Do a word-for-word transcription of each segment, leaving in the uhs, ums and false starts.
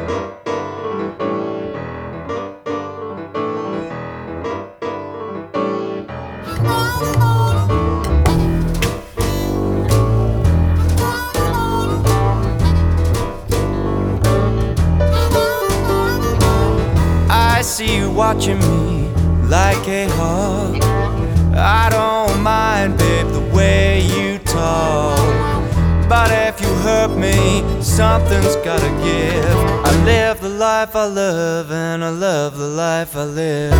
I see you watching me like a hawk. I don't mind, babe, the way you talk. But if you hurt me, something's gotta give. I live the life I love, and I love the life I live.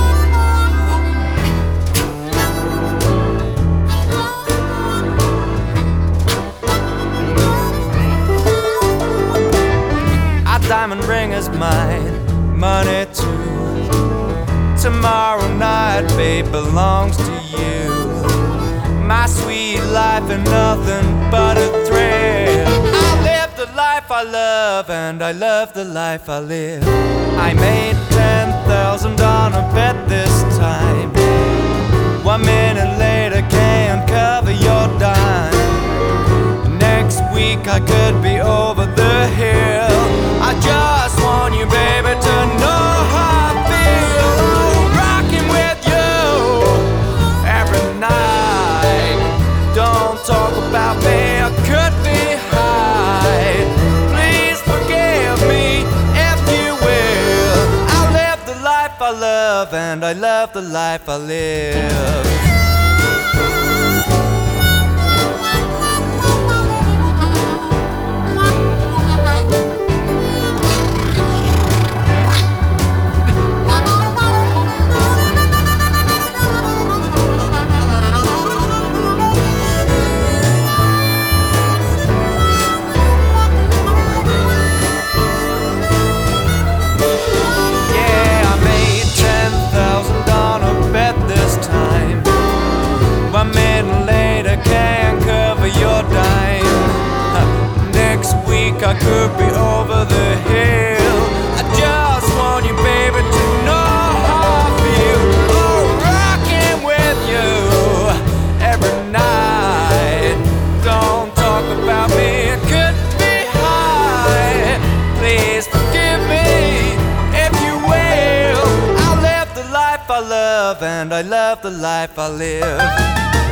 A diamond ring is mine, money too. Tomorrow night, babe, belongs to you. My sweet life and nothing but a thrill. I live the life I love, and I love the life I live. I made ten thousand on a bet this time. One minute later can't cover your dime. Next week I could be over the hill. I just want you, baby, to know how I feel. Oh, rocking with you every night. Don't talk about me, I could be high. Please forgive me if you will. I live the life I love, and I love the life I live. I could be over the hill. I just want you, baby, to know how I feel. Oh, rocking with you every night. Don't talk about me, I could be high. Please forgive me if you will. I live the life I love, and I love the life I live.